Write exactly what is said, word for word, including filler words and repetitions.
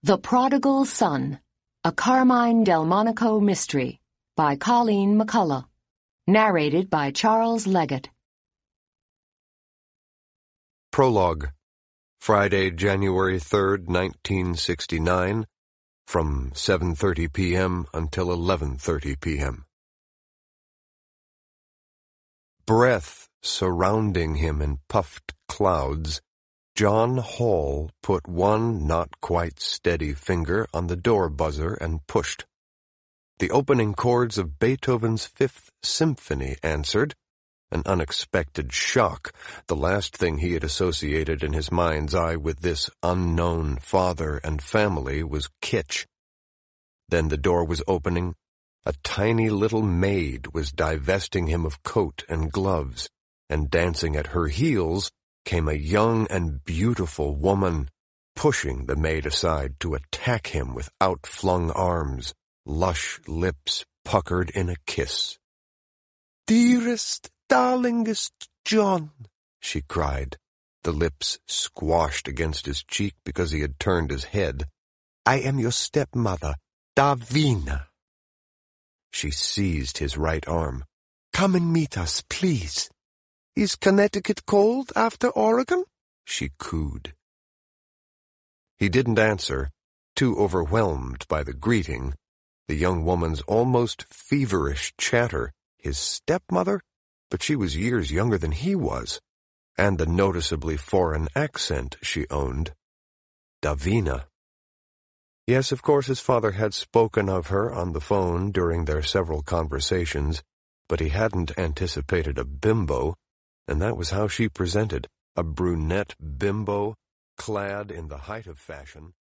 The Prodigal Son, a Carmine Delmonico mystery by Colleen McCullough. Narrated by Charles Leggett. Prologue. Friday, January third, nineteen sixty-nine, from seven thirty p m until eleven thirty p m Breath surrounding him in puffed clouds, John Hall put one not-quite-steady finger on the door buzzer and pushed. The opening chords of Beethoven's Fifth Symphony answered. An unexpected shock, the last thing he had associated in his mind's eye with this unknown father and family was kitsch. Then the door was opening. A tiny little maid was divesting him of coat and gloves, and dancing at her heels came a young and beautiful woman, pushing the maid aside to attack him with outflung arms, lush lips puckered in a kiss. "Dearest, darlingest John," she cried, the lips squashed against his cheek because he had turned his head. "I am your stepmother, Davina." She seized his right arm. "Come and meet us, please." "Is Connecticut cold after Oregon?" she cooed. He didn't answer, too overwhelmed by the greeting, the young woman's almost feverish chatter. His stepmother? But she was years younger than he was, and the noticeably foreign accent she owned. Davina. Yes, of course his father had spoken of her on the phone during their several conversations, but he hadn't anticipated a bimbo, and that was how she presented, a brunette bimbo, clad in the height of fashion.